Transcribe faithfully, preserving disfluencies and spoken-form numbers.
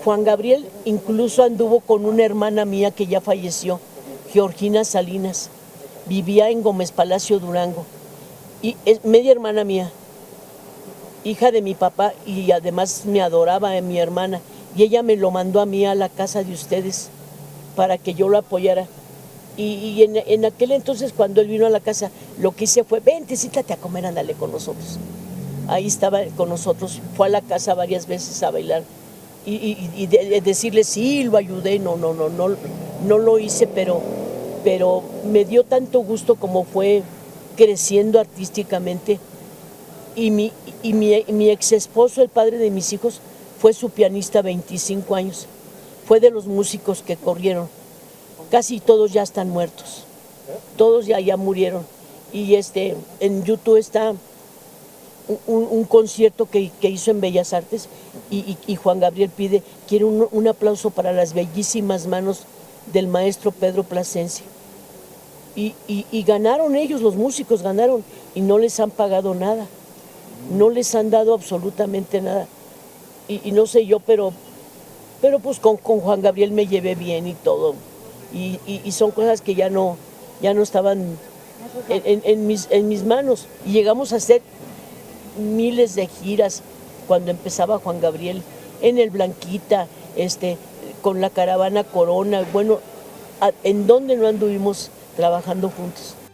Juan Gabriel incluso anduvo con una hermana mía que ya falleció, Georgina Salinas, vivía en Gómez Palacio, Durango, y es media hermana mía, hija de mi papá, y además me adoraba a mi hermana, y ella me lo mandó a mí a la casa de ustedes para que yo lo apoyara. Y, y en, en aquel entonces, cuando él vino a la casa, lo que hice fue, vente, siéntate a comer, ándale con nosotros. Ahí estaba con nosotros, fue a la casa varias veces a bailar. Y, y, y de, de decirle, sí, lo ayudé, no, no, no, no, no lo hice, pero, pero me dio tanto gusto como fue creciendo artísticamente. Y mi, y mi, mi ex esposo, el padre de mis hijos, fue su pianista veinticinco años. Fue de los músicos que corrieron. Casi todos ya están muertos. Todos ya, ya murieron. Y este, en YouTube está un, un concierto que, que hizo en Bellas Artes y, y, y Juan Gabriel pide, quiere un, un aplauso para las bellísimas manos del maestro Pedro Plasencia. Y, y, y ganaron ellos, los músicos ganaron, y no les han pagado nada. No les han dado absolutamente nada. Y, y no sé yo, pero, pero pues con, con Juan Gabriel me llevé bien y todo. Y, y, y son cosas que ya no, ya no estaban en, en, en, mis, en mis manos. Y llegamos a hacer miles de giras cuando empezaba Juan Gabriel, en el Blanquita, este, con la caravana Corona. Bueno, a, ¿en dónde no anduvimos trabajando juntos?